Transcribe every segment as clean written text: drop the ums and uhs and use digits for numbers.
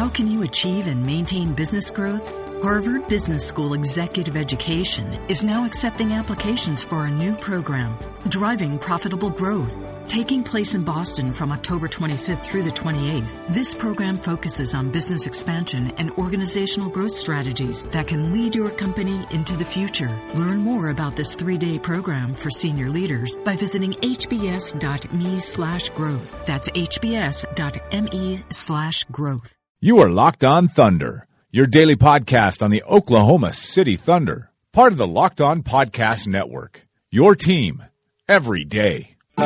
How can you achieve and maintain business growth? Harvard Business School Executive Education is now accepting applications for a new program, Driving Profitable Growth, taking place in Boston from October 25th through the 28th. This program focuses on business expansion and organizational growth strategies that can lead your company into the future. Learn more about this 3-day program for senior leaders by visiting hbs.me/growth. That's hbs.me/growth. You are Locked On Thunder, your daily podcast on the Oklahoma City Thunder, part of the Locked On Podcast Network. Your team every day.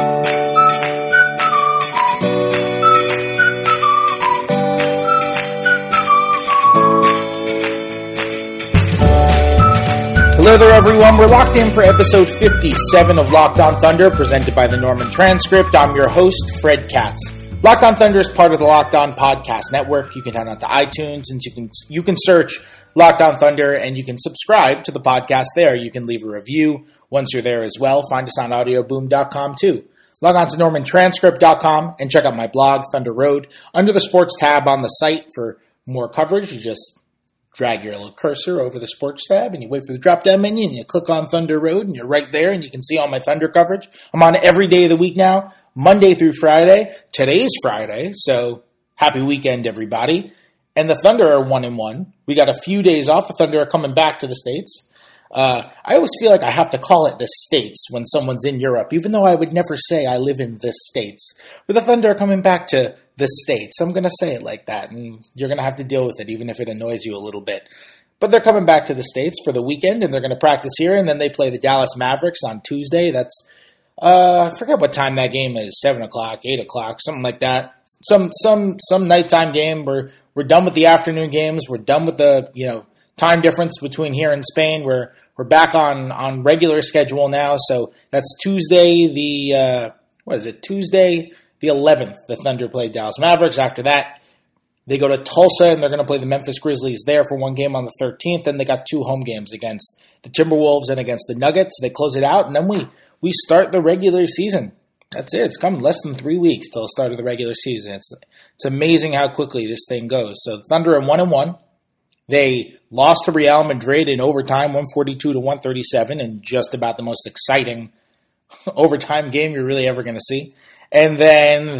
Hello there, everyone. We're locked in for episode 57 of Locked On Thunder, presented by the Norman Transcript. I'm your host, Fred Katz. Locked On Thunder is part of the Locked On Podcast Network. You can head on to iTunes and you can search Locked On Thunder and you can subscribe to the podcast there. You can leave a review once you're there as well. Find us on audioboom.com too. Log on to normantranscript.com and check out my blog, Thunder Road. Under the sports tab on the site for more coverage, you just drag your little cursor over the sports tab and you wait for the drop-down menu and you click on Thunder Road and you're right there and you can see all my Thunder coverage. I'm on every day of the week now, Monday through Friday. Today's Friday, so happy weekend, everybody. And the Thunder are 1-1. We got a few days off. The Thunder are coming back to the States. I always feel like I have to call it the States when someone's in Europe, even though I would never say I live in the States. But the Thunder are coming back to the States. I'm going to say it like that, and you're going to have to deal with it, even if it annoys you a little bit. But they're coming back to the States for the weekend, and they're going to practice here, and then they play the Dallas Mavericks on Tuesday. That's, I forget what time that game is, 7 o'clock, 8 o'clock, something like that. Some nighttime game. We're done with the afternoon games. We're done with the, time difference between here and Spain. We're back on regular schedule now. So that's Tuesday Tuesday the 11th. The Thunder play Dallas Mavericks. After that, they go to Tulsa and they're going to play the Memphis Grizzlies there for one game on the 13th. Then they got 2 home games against the Timberwolves and against the Nuggets. They close it out and then we start the regular season. That's it. It's come less than 3 weeks till the start of the regular season. It's amazing how quickly this thing goes. So the Thunder are 1-1. They lost to Real Madrid in overtime, 142-137, and just about the most exciting overtime game you're really ever going to see. And then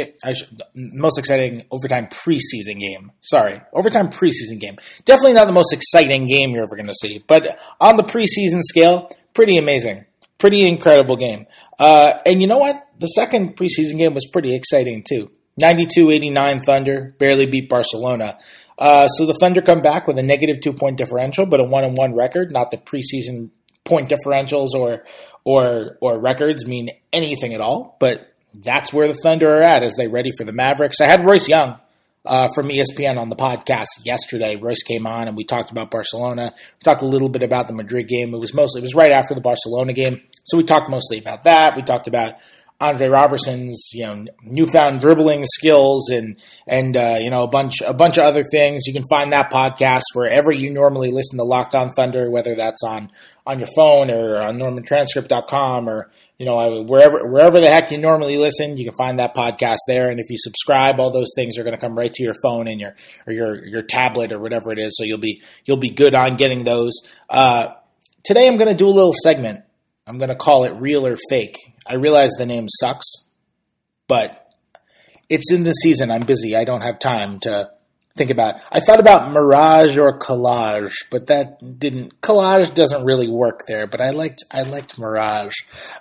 most exciting overtime preseason game. Overtime preseason game. Definitely not the most exciting game you're ever going to see, but on the preseason scale, pretty amazing. Pretty incredible game. And you know what? The second preseason game was pretty exciting too. 92-89 Thunder, barely beat Barcelona. So the Thunder come back with a negative 2-point differential, but a 1-1 record. Not that preseason point differentials or records mean anything at all, but that's where the Thunder are at as they ready for the Mavericks. I had Royce Young from ESPN on the podcast yesterday. Royce came on and we talked about Barcelona. We talked a little bit about the Madrid game. It was right after the Barcelona game, so we talked mostly about that. We talked about Andre Robertson's, newfound dribbling skills and a bunch of other things. You can find that podcast wherever you normally listen to Locked On Thunder, whether that's on your phone or on normantranscript.com or wherever the heck you normally listen. You can find that podcast there, and if you subscribe, all those things are going to come right to your phone and your tablet or whatever it is. So you'll be good on getting those. Today I'm going to do a little segment. I'm going to call it Real or Fake. I realize the name sucks, but it's in the season. I'm busy. I don't have time to think about it. I thought about Mirage or Collage, but Collage doesn't really work there, but I liked Mirage.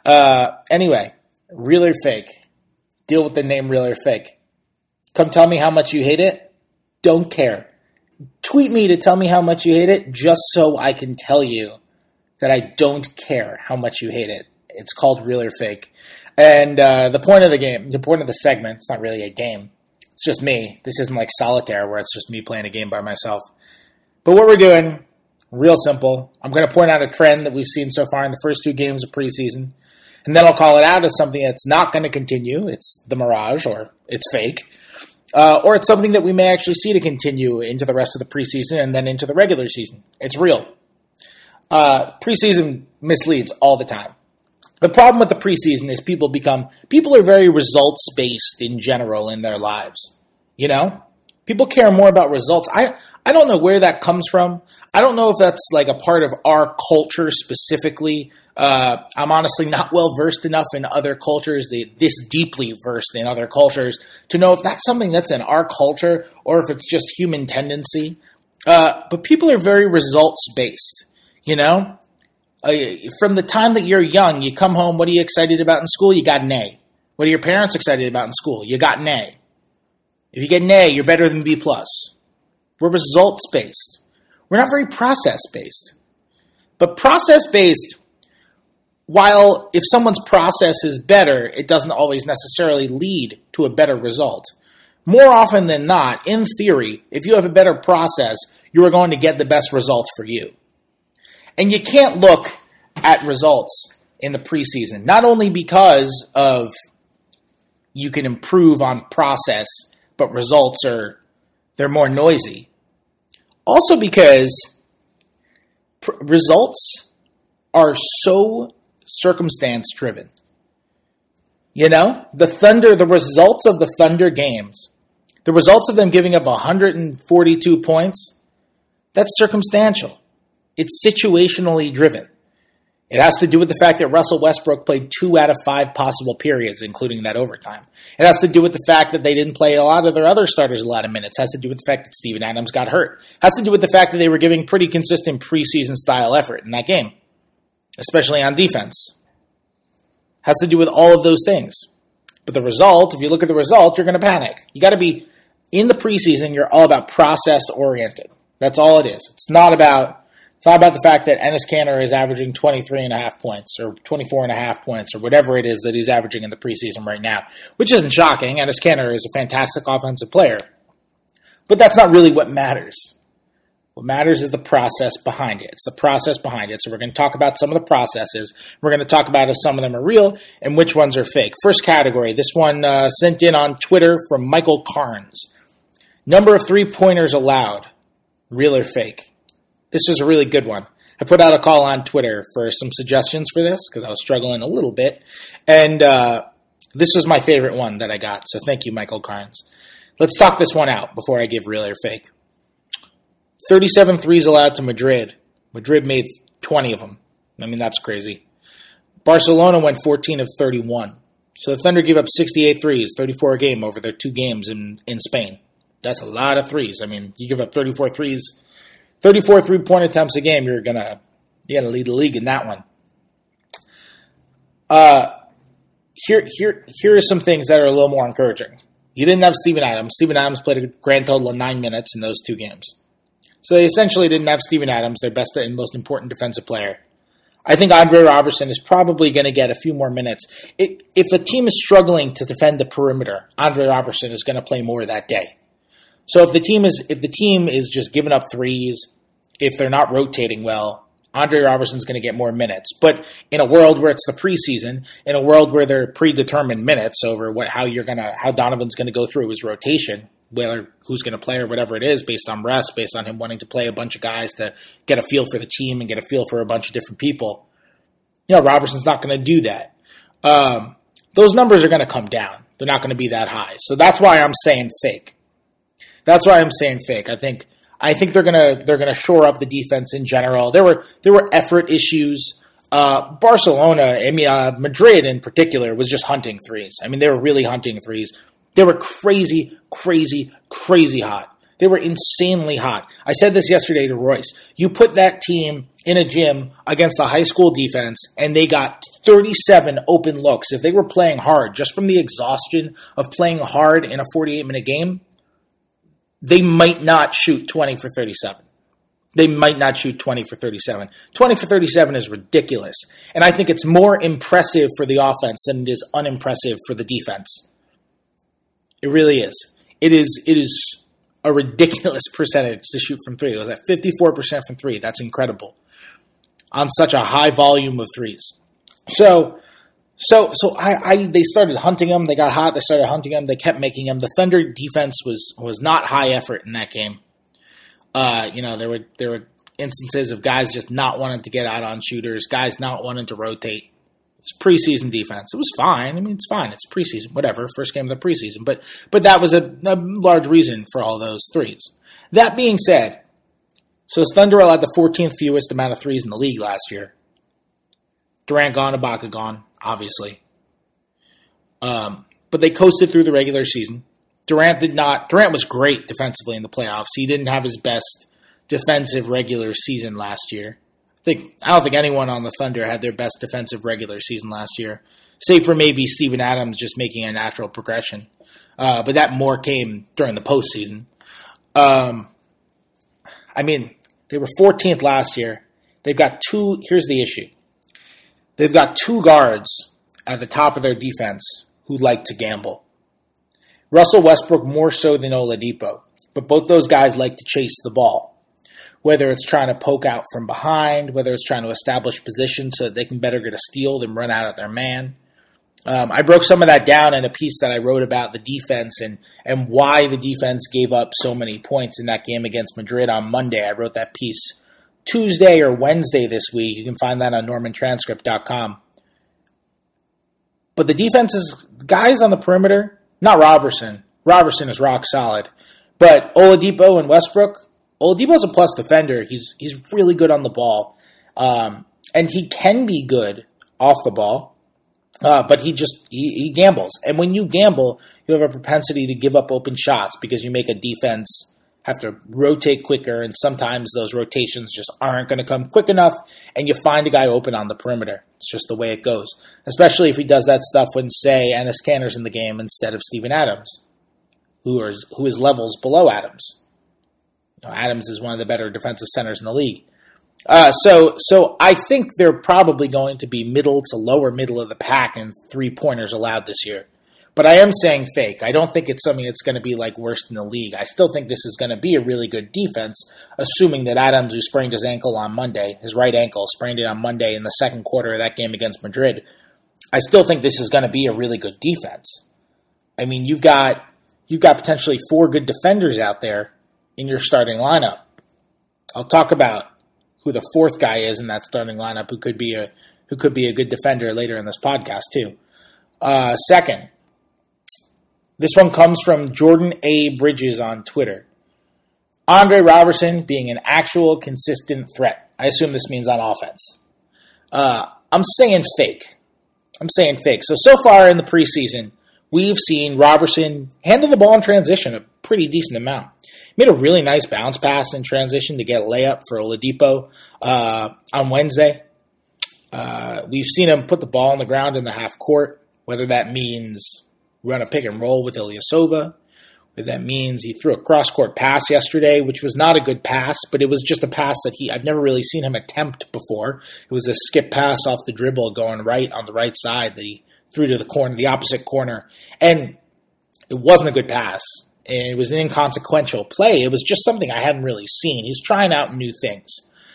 Anyway, Real or Fake. Deal with the name Real or Fake. Come tell me how much you hate it. Don't care. Tweet me to tell me how much you hate it just so I can tell you that I don't care how much you hate it. It's called Real or Fake. And the point of the segment, it's not really a game. It's just me. This isn't like solitaire where it's just me playing a game by myself. But what we're doing, real simple. I'm going to point out a trend that we've seen so far in the first 2 games of preseason. And then I'll call it out as something that's not going to continue. It's the Mirage or it's fake. Or it's something that we may actually see to continue into the rest of the preseason and then into the regular season. It's real. Preseason misleads all the time. The problem with the preseason is people are very results-based in general in their lives. People care more about results. I don't know where that comes from. I don't know if that's like a part of our culture specifically. I'm honestly not well versed enough in other cultures, this deeply versed in other cultures, to know if that's something that's in our culture or if it's just human tendency. But people are very results based, you know? From the time that you're young, you come home, what are you excited about in school? You got an A. What are your parents excited about in school? You got an A. If you get an A, you're better than B+. We're results-based. We're not very process-based. But process-based, while if someone's process is better, it doesn't always necessarily lead to a better result. More often than not, in theory, if you have a better process, you are going to get the best results for you. And you can't look at results in the preseason, not only because of you can improve on process, but results they're more noisy. Also because results are so circumstance driven. You know, the results of the Thunder games, the results of them giving up 142 points, that's circumstantial. It's situationally driven. It has to do with the fact that Russell Westbrook played 2 out of 5 possible periods, including that overtime. It has to do with the fact that they didn't play a lot of their other starters a lot of minutes. It has to do with the fact that Steven Adams got hurt. It has to do with the fact that they were giving pretty consistent preseason style effort in that game, especially on defense. It has to do with all of those things. But the result, if you look at the result, you're going to panic. You got to be, in the preseason, you're all about process oriented. That's all it is. It's not about the fact that Enes Kanter is averaging 23.5 points or 24.5 points or whatever it is that he's averaging in the preseason right now, which isn't shocking. Enes Kanter is a fantastic offensive player. But that's not really what matters. What matters is the process behind it. It's the process behind it. So we're going to talk about some of the processes. We're going to talk about if some of them are real and which ones are fake. First category, this one sent in on Twitter from Michael Carnes. Number of three-pointers allowed, real or fake? This was a really good one. I put out a call on Twitter for some suggestions for this because I was struggling a little bit. And this was my favorite one that I got. So thank you, Michael Carnes. Let's talk this one out before I give real or fake. 37 threes allowed to Madrid. Madrid made 20 of them. I mean, that's crazy. Barcelona went 14 of 31. So the Thunder gave up 68 threes, 34 a game over their 2 games in Spain. That's a lot of threes. I mean, you give up 34 threes. 34 three-point attempts a game, you're gonna lead the league in that one. Here are some things that are a little more encouraging. You didn't have Steven Adams. Steven Adams played a grand total of 9 minutes in those 2 games. So they essentially didn't have Steven Adams, their best and most important defensive player. I think Andre Robertson is probably going to get a few more minutes. If a team is struggling to defend the perimeter, Andre Robertson is going to play more that day. So if the team is just giving up threes, if they're not rotating well, Andre Robertson's going to get more minutes. But in a world where it's the preseason, in a world where they're predetermined minutes over how Donovan's going to go through his rotation, whether who's going to play or whatever it is, based on rest, based on him wanting to play a bunch of guys to get a feel for the team and get a feel for a bunch of different people, Robertson's not going to do that. Those numbers are going to come down. They're not going to be that high. So that's why I'm saying fake. I think they're gonna shore up the defense in general. There were effort issues. Madrid in particular was just hunting threes. I mean, they were really hunting threes. They were crazy, crazy, crazy hot. They were insanely hot. I said this yesterday to Royce. You put that team in a gym against a high school defense, and they got 37 open looks. If they were playing hard, just from the exhaustion of playing hard in a 48-minute game, they might not shoot 20 for 37. 20 for 37 is ridiculous. And I think it's more impressive for the offense than it is unimpressive for the defense. It really is. It is a ridiculous percentage to shoot from 3. It was at 54% from 3. That's incredible. On such a high volume of threes. So they started hunting them. They got hot. They started hunting them. They kept making them. The Thunder defense was not high effort in that game. There were instances of guys just not wanting to get out on shooters, guys not wanting to rotate. It's preseason defense. It was fine. I mean, it's fine. It's preseason, whatever, first game of the preseason. But that was a large reason for all those threes. That being said, so Thunder allowed the 14th fewest amount of threes in the league last year. Durant gone, Ibaka gone, obviously. But they coasted through the regular season. Durant was great defensively in the playoffs. He didn't have his best defensive regular season last year. I don't think anyone on the Thunder had their best defensive regular season last year, save for maybe Steven Adams just making a natural progression. But that more came during the postseason. I mean, they were 14th last year. They've got here's the issue. They've got two guards at the top of their defense who like to gamble. Russell Westbrook more so than Oladipo, but both those guys like to chase the ball. Whether it's trying to poke out from behind, whether it's trying to establish position so that they can better get a steal than run out at their man. I broke some of that down in a piece that I wrote about the defense and why the defense gave up so many points in that game against Madrid on Monday. I wrote that piece Tuesday or Wednesday this week. You can find that on normantranscript.com. But the defense's guys on the perimeter, not Robertson. Robertson is rock solid. But Oladipo and Westbrook, Oladipo's a plus defender. He's really good on the ball. And he can be good off the ball. But he gambles. And when you gamble, you have a propensity to give up open shots because you make a defense have to rotate quicker, and sometimes those rotations just aren't going to come quick enough, and you find a guy open on the perimeter. It's just the way it goes, especially if he does that stuff when, say, Enes Kanter's in the game instead of Steven Adams, who is levels below Adams. Adams is one of the better defensive centers in the league. So I think they're probably going to be middle to lower middle of the pack in three-pointers allowed this year. But I am saying fake. I don't think it's something that's going to be like worst in the league. I still think this is going to be a really good defense, assuming that Adams, who sprained his ankle on Monday, his right ankle, sprained it on Monday in the second quarter of that game against Madrid. I still think this is going to be a really good defense. I mean, you've got potentially four good defenders out there in your starting lineup. I'll talk about who the fourth guy is in that starting lineup who could be a good defender later in this podcast too. Second, this one comes from Jordan A. Bridges on Twitter. Andre Robertson being an actual consistent threat. I assume this means on offense. I'm saying fake. So far in the preseason, we've seen Robertson handle the ball in transition a pretty decent amount. Made a really nice bounce pass in transition to get a layup for Oladipo on Wednesday. We've seen him put the ball on the ground in the half court, whether that means run a pick and roll with Ilyasova, whether that means he threw a cross-court pass yesterday, which was not a good pass, but it was just a pass that I've never really seen him attempt before. It was a skip pass off the dribble going right on the right side that he threw to the corner, the opposite corner. And it wasn't a good pass. And it was an inconsequential play. It was just something I hadn't really seen. He's trying out new things.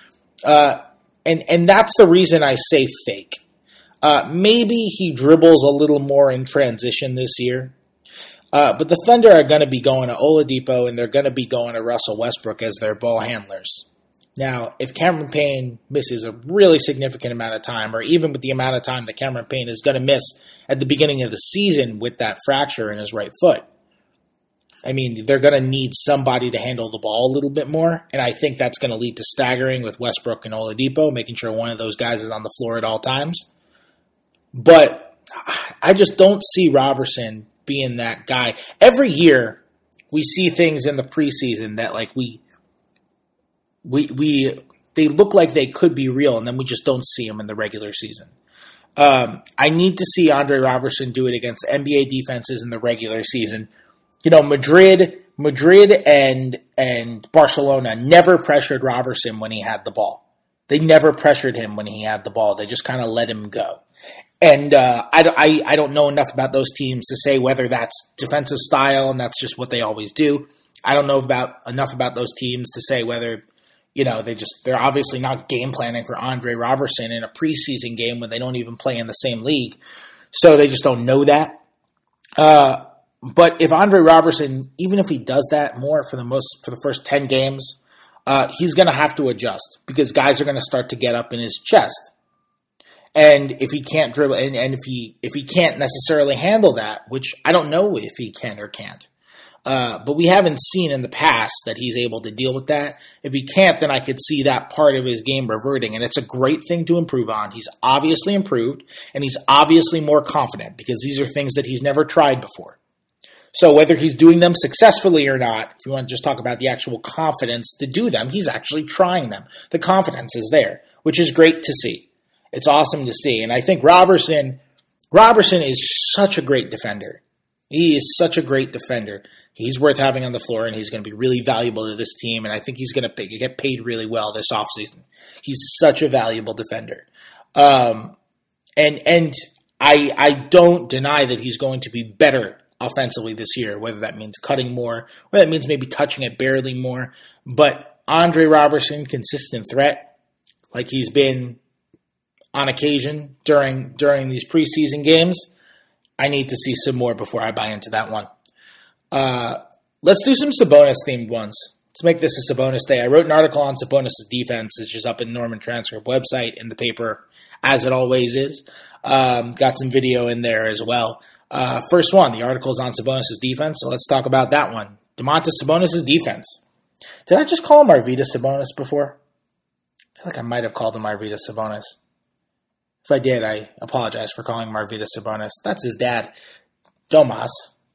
And that's the reason I say fake. Maybe he dribbles a little more in transition this year. But the Thunder are going to be going to Oladipo and they're going to be going to Russell Westbrook as their ball handlers. Now, if Cameron Payne misses a really significant amount of time, or even with the amount of time that Cameron Payne is going to miss at the beginning of the season with that fracture in his right foot, I mean, they're going to need somebody to handle the ball a little bit more, and I think that's going to lead to staggering with Westbrook and Oladipo, making sure one of those guys is on the floor at all times. But I just don't see Robertson being that guy. Every year, we see things in the preseason that like they look like they could be real, and then we just don't see them in the regular season. I need to see Andre Robertson do it against NBA defenses in the regular season. You know, Madrid and Barcelona never pressured Robertson when he had the ball. They never pressured him when he had the ball. They just kind of let him go. And I don't know enough about those teams to say whether that's defensive style and that's just what they always do. I don't know enough about those teams to say whether, you know, they're obviously not game planning for Andre Robertson in a preseason game when they don't even play in the same league. So they just don't know that. But if Andre Robertson, even if he does that more for the first 10 games, he's going to have to adjust because guys are going to start to get up in his chest. And if he can't dribble, and if he can't necessarily handle that, which I don't know if he can or can't, but we haven't seen in the past that he's able to deal with that. If he can't, then I could see that part of his game reverting, and it's a great thing to improve on. He's obviously improved, and he's obviously more confident because these are things that he's never tried before. So whether he's doing them successfully or not, if you want to just talk about the actual confidence to do them, he's actually trying them. The confidence is there, which is great to see. It's awesome to see. And I think Robertson is such a great defender. He is such a great defender. He's worth having on the floor, and he's going to be really valuable to this team, and I think he's going to get paid really well this offseason. He's such a valuable defender. And I don't deny that he's going to be better offensively this year, whether that means cutting more, whether that means maybe touching it barely more. But Andre Robertson, consistent threat, like he's been on occasion during these preseason games, I need to see some more before I buy into that one. Let's do some Sabonis-themed ones. Let's make this a Sabonis day. I wrote an article on Sabonis' defense. It's just up in Norman Transcript website in the paper, as it always is. Got some video in there as well. First one, the article is on Sabonis' defense, so let's talk about that one. Domantas Sabonis' defense. Did I just call him Arvydas Sabonis before? I feel like I might have called him Arvydas Sabonis. If I did, I apologize for calling him Arvydas Sabonis. That's his dad. Domantas,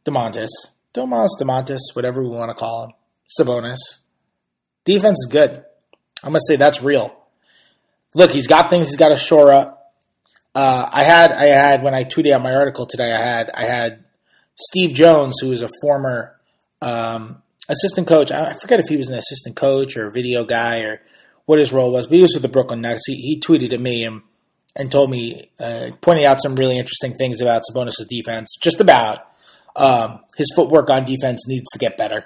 whatever we want to call him. Sabonis. Defense is good. I'm going to say that's real. Look, he's got things he's got to shore up. I had when I tweeted out my article today, I had Steve Jones, who is a former assistant coach. I forget if he was an assistant coach or a video guy or what his role was, but he was with the Brooklyn Nets. He tweeted at me and told me, pointing out some really interesting things about Sabonis' defense, just about his footwork on defense needs to get better.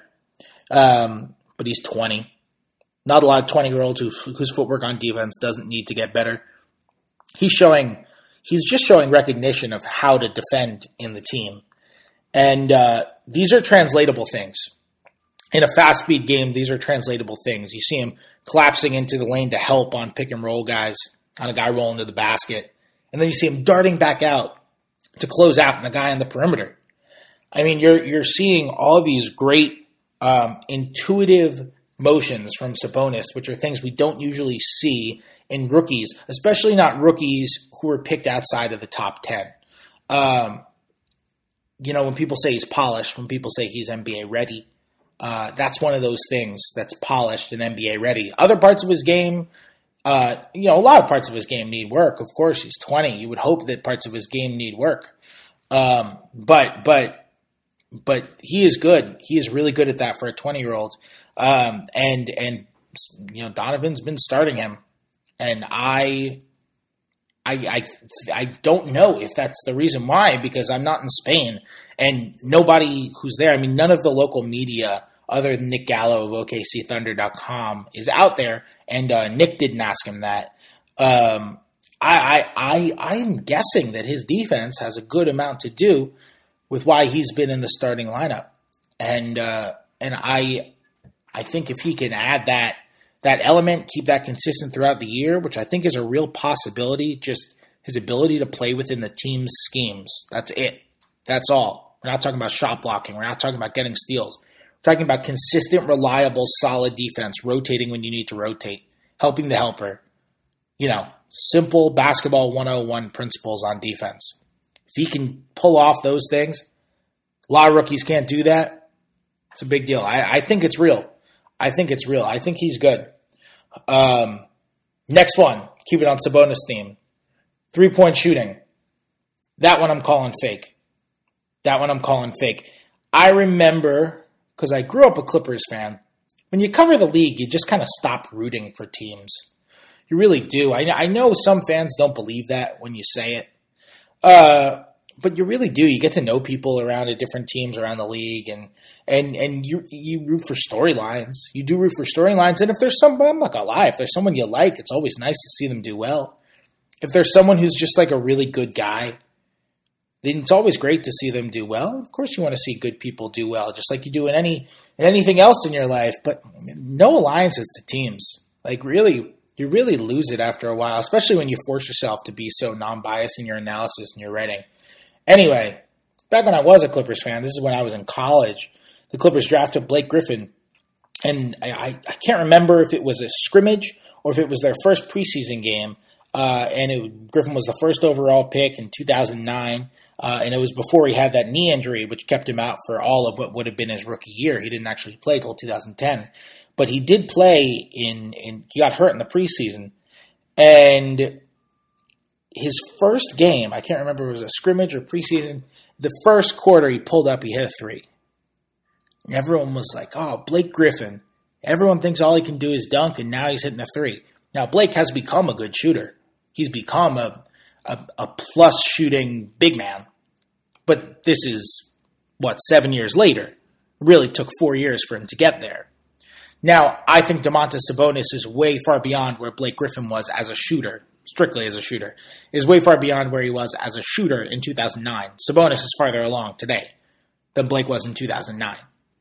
But he's 20. Not a lot of 20-year-olds whose footwork on defense doesn't need to get better. He's just showing recognition of how to defend in the team. And these are translatable things. In a fast-speed game, these are translatable things. You see him collapsing into the lane to help on pick-and-roll guys, on a guy rolling to the basket. And then you see him darting back out to close out on a guy on the perimeter. I mean, you're seeing all of these great intuitive motions from Sabonis, which are things we don't usually see in rookies, especially not rookies who are picked outside of the top 10. When people say he's polished, when people say he's NBA ready, that's one of those things that's polished and NBA ready. Other parts of his game, a lot of parts of his game need work. Of course, he's 20. You would hope that parts of his game need work. But he is good. He is really good at that for a 20-year-old. And Donovan's been starting him. And I don't know if that's the reason why, because I'm not in Spain and nobody who's there, I mean, none of the local media other than Nick Gallo of OKCThunder.com is out there. And Nick didn't ask him that. I'm guessing that his defense has a good amount to do with why he's been in the starting lineup. And I think if he can add that element, keep that consistent throughout the year, which I think is a real possibility, just his ability to play within the team's schemes. That's it. That's all. We're not talking about shot blocking. We're not talking about getting steals. We're talking about consistent, reliable, solid defense, rotating when you need to rotate, helping the helper. Simple basketball 101 principles on defense. If he can pull off those things, a lot of rookies can't do that. It's a big deal. I think it's real. I think he's good. Next one, keep it on Sabonis theme. 3-point shooting. That one I'm calling fake. I remember, because I grew up a Clippers fan, when you cover the league, you just kind of stop rooting for teams. You really do. I know some fans don't believe that when you say it. But you really do. You get to know people around at different teams around the league, and you root for storylines. You do root for storylines, and if there's someone, I'm not gonna lie, if there's someone you like, it's always nice to see them do well. If there's someone who's just like a really good guy, then it's always great to see them do well. Of course, you want to see good people do well, just like you do in anything else in your life. But no alliances to teams. Like really, You really lose it after a while, especially when you force yourself to be so non-biased in your analysis and your writing. Anyway, back when I was a Clippers fan, this is when I was in college, the Clippers drafted Blake Griffin. And I can't remember if it was a scrimmage or if it was their first preseason game. Griffin was the first overall pick in 2009. And it was before he had that knee injury, which kept him out for all of what would have been his rookie year. He didn't actually play till 2010. But he did play he got hurt in the preseason. And his first game, I can't remember if it was a scrimmage or preseason, the first quarter he pulled up, he hit a three. And everyone was like, oh, Blake Griffin. Everyone thinks all he can do is dunk, and now he's hitting a three. Now, Blake has become a good shooter. He's become a plus shooting big man. But this is, 7 years later? It really took 4 years for him to get there. Now, I think Domantas Sabonis is way far beyond where Blake Griffin was as a shooter, strictly as a shooter, is way far beyond where he was as a shooter in 2009. Sabonis is farther along today than Blake was in 2009.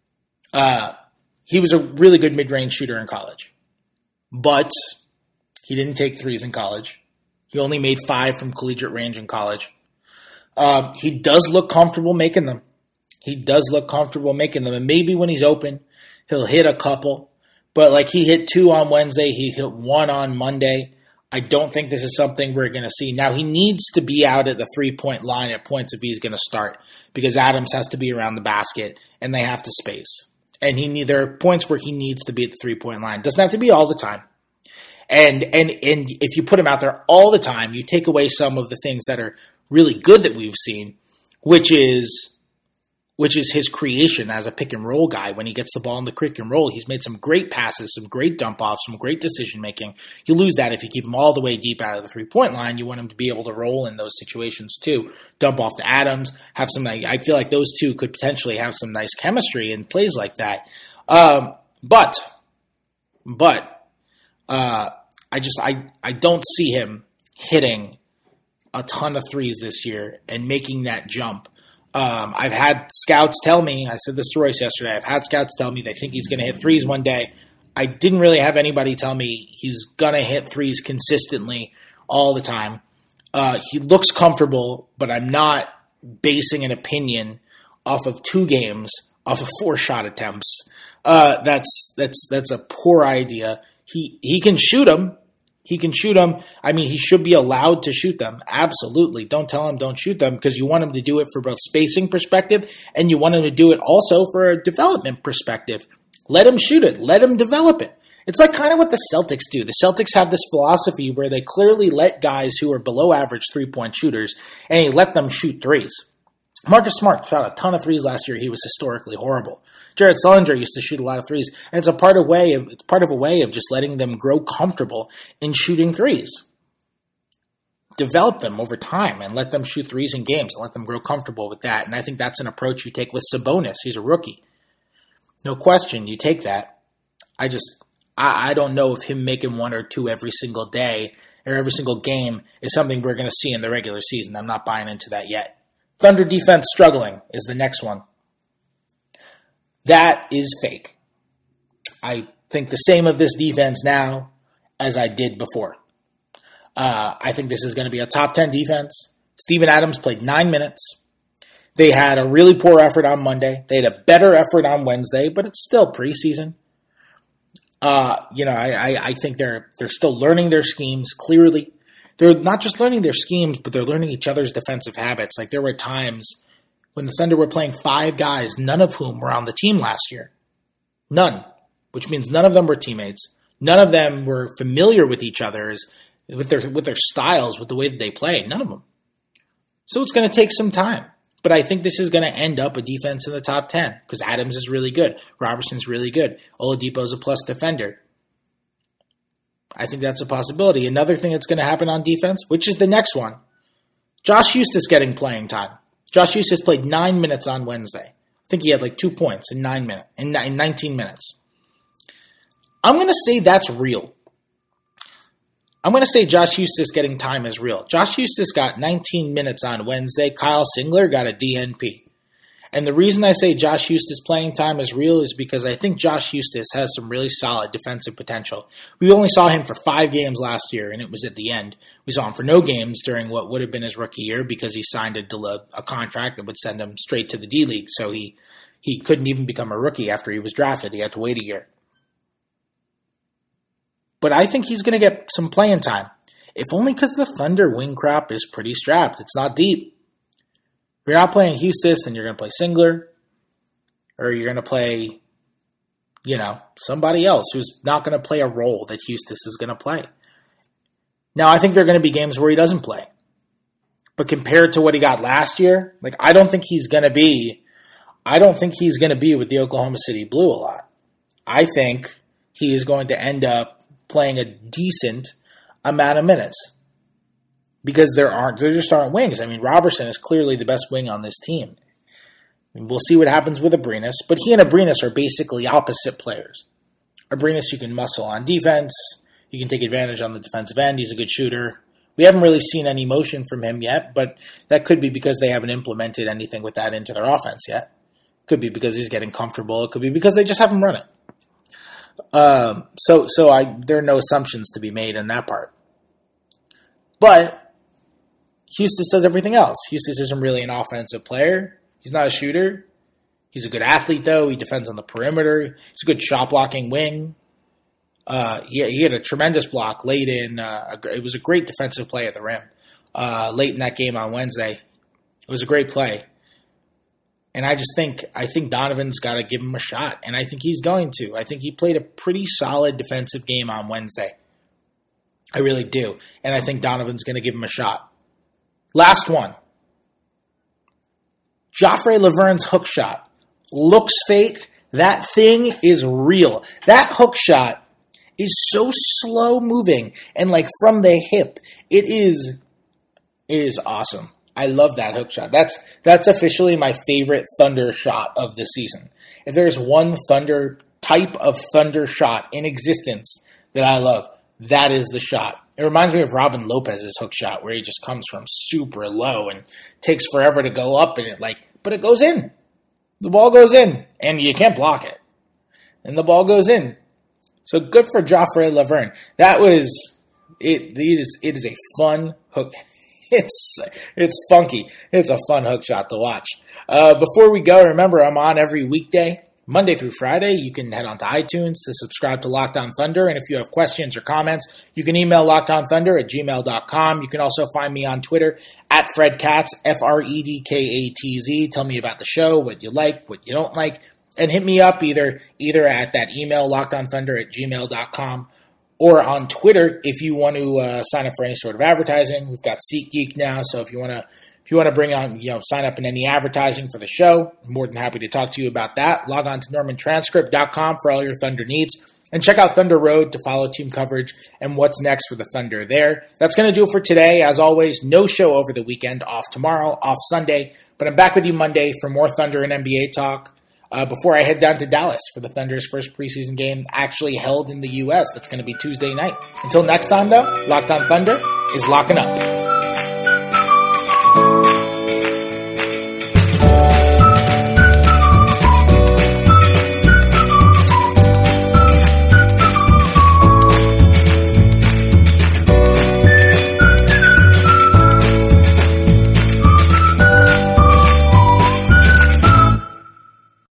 He was a really good mid-range shooter in college, but he didn't take threes in college. He only made 5 from collegiate range in college. He does look comfortable making them. And maybe when he's open, he'll hit a couple. But like he hit 2 on Wednesday, he hit 1 on Monday. I don't think this is something we're going to see. Now, he needs to be out at the 3-point line at points if he's going to start, because Adams has to be around the basket and they have to space. And there are points where he needs to be at the 3-point line. Doesn't have to be all the time. And if you put him out there all the time, you take away some of the things that are really good that we've seen, which is his creation as a pick and roll guy. When he gets the ball in the pick and roll, he's made some great passes, some great dump offs, some great decision making. You lose that if you keep him all the way deep out of the 3-point line. You want him to be able to roll in those situations too. Dump off to Adams, have some. I feel like those two could potentially have some nice chemistry in plays like that. But I don't see him hitting a ton of threes this year and making that jump. I've had scouts tell me, I said this to Royce yesterday, I've had scouts tell me they think he's going to hit threes one day. I didn't really have anybody tell me he's going to hit threes consistently all the time. He looks comfortable, but I'm not basing an opinion off of 2 games, off of 4 shot attempts. That's a poor idea. He can shoot them. He can shoot them. I mean, he should be allowed to shoot them. Absolutely. Don't tell him don't shoot them, because you want him to do it for both spacing perspective and you want him to do it also for a development perspective. Let him shoot it. Let him develop it. It's like kind of what the Celtics do. The Celtics have this philosophy where they clearly let guys who are below average 3-point shooters, and they let them shoot threes. Marcus Smart shot a ton of threes last year. He was historically horrible. Jared Sullinger used to shoot a lot of threes, and it's part of a way of just letting them grow comfortable in shooting threes. Develop them over time and let them shoot threes in games and let them grow comfortable with that. And I think that's an approach you take with Sabonis. He's a rookie. No question, you take that. I don't know if him making 1 or 2 every single day or every single game is something we're going to see in the regular season. I'm not buying into that yet. Thunder defense struggling is the next one. That is fake. I think the same of this defense now as I did before. I think this is going to be a top 10 defense. Steven Adams played 9 minutes. They had a really poor effort on Monday. They had a better effort on Wednesday, but it's still preseason. I think they're still learning their schemes, clearly. They're not just learning their schemes, but they're learning each other's defensive habits. Like, there were times when the Thunder were playing 5 guys, none of whom were on the team last year. None. Which means none of them were teammates. None of them were familiar with each other, with their styles, with the way that they play. None of them. So it's going to take some time. But I think this is going to end up a defense in the top 10, because Adams is really good. Robertson's really good. Oladipo's a plus defender. I think that's a possibility. Another thing that's going to happen on defense, which is the next one, Josh Huestis getting playing time. Josh Huestis played 9 minutes on Wednesday. I think he had like 2 points in 19 minutes. I'm going to say that's real. I'm going to say Josh Huestis getting time is real. Josh Huestis got 19 minutes on Wednesday. Kyle Singler got a DNP. And the reason I say Josh Huestis playing time is real is because I think Josh Huestis has some really solid defensive potential. We only saw him for 5 games last year, and it was at the end. We saw him for no games during what would have been his rookie year because he signed a contract that would send him straight to the D-League. So he couldn't even become a rookie after he was drafted. He had to wait a year. But I think he's going to get some playing time. If only because the Thunder wing crop is pretty strapped. It's not deep. If you're not playing Huestis, then you're going to play Singler. Or you're going to play, somebody else who's not going to play a role that Huestis is going to play. Now, I think there are going to be games where he doesn't play. But compared to what he got last year, I don't think he's going to be with the Oklahoma City Blue a lot. I think he is going to end up playing a decent amount of minutes because there just aren't wings. I mean, Robertson is clearly the best wing on this team. I mean, we'll see what happens with Abrinas, but he and Abrinas are basically opposite players. Abrinas, you can muscle on defense. You can take advantage on the defensive end. He's a good shooter. We haven't really seen any motion from him yet, but that could be because they haven't implemented anything with that into their offense yet. Could be because he's getting comfortable. It could be because they just haven't run it. There are no assumptions to be made in that part. But Huestis does everything else. Huestis isn't really an offensive player. He's not a shooter. He's a good athlete, though. He defends on the perimeter. He's a good shot-blocking wing. He had a tremendous block late in. It was a great defensive play at the rim late in that game on Wednesday. It was a great play. And I think Donovan's got to give him a shot, and I think he's going to. I think he played a pretty solid defensive game on Wednesday. I really do. And I think Donovan's going to give him a shot. Last one. Joffrey Laverne's hook shot. Looks fake. That thing is real. That hook shot is so slow moving, and from the hip, it is awesome. I love that hook shot. That's officially my favorite Thunder shot of the season. If there's one type of Thunder shot in existence that I love, that is the shot. It reminds me of Robin Lopez's hook shot where he just comes from super low and takes forever to go up but it goes in. The ball goes in and you can't block it. And the ball goes in. So good for Joffrey Laverne. That was it. It is a fun hook. It's funky. It's a fun hook shot to watch. Before we go, remember I'm on every weekday, Monday through Friday. You can head on to iTunes to subscribe to Locked On Thunder. And if you have questions or comments, you can email lockedonthunder@gmail.com. You can also find me on Twitter at Fred Katz, FredKatz. Tell me about the show, what you like, what you don't like. And hit me up either at that email, lockedonthunder@gmail.com, or on Twitter if you want to sign up for any sort of advertising. We've got SeatGeek now, so if you want to bring on, sign up in any advertising for the show, I'm more than happy to talk to you about that. Log on to normantranscript.com for all your Thunder needs, and check out Thunder Road to follow team coverage and what's next for the Thunder there. That's going to do it for today. As always, no show over the weekend, off tomorrow, off Sunday, but I'm back with you Monday for more Thunder and NBA talk. Before I head down to Dallas for the Thunder's first preseason game actually held in the U.S. That's going to be Tuesday night. Until next time, though, Locked On Thunder is locking up.